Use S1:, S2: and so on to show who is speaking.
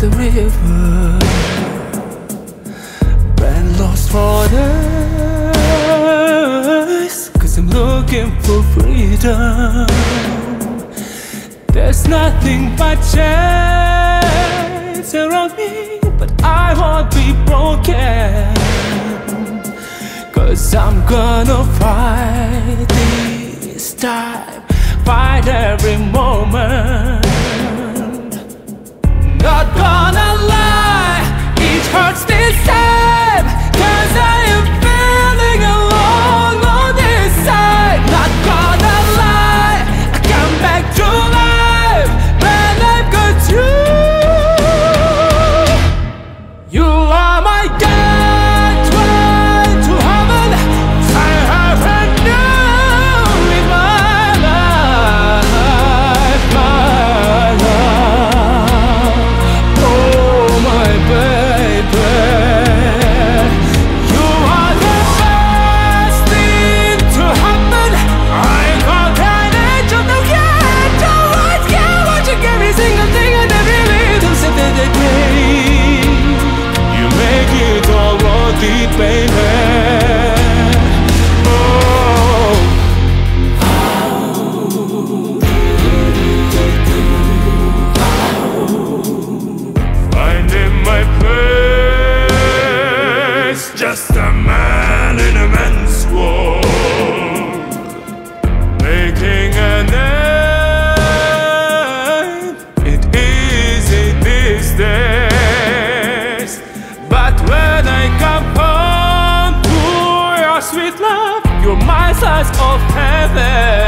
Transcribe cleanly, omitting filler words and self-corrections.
S1: the river, been lost for days, 'cause I'm looking for freedom. There's nothing but chains around me, but I won't be broken, 'cause I'm gonna fight this time, fight every moment. Not gonna lie, it hurts this time, 'cause I am feeling alone on this side. Not gonna lie, I come back to life when I've got you. You are my gateway to heaven. I haven't known in my life, my love. Oh my baby, you are the best thing to happen. I got an angel, no care, don't want care what you give me, single thing and every little step that I take. You make it all worth it, baby. Oh, finding my place, just a man in a man's world, making a name. It easy these days, but when I come home to your sweet love, you're my slice of heaven.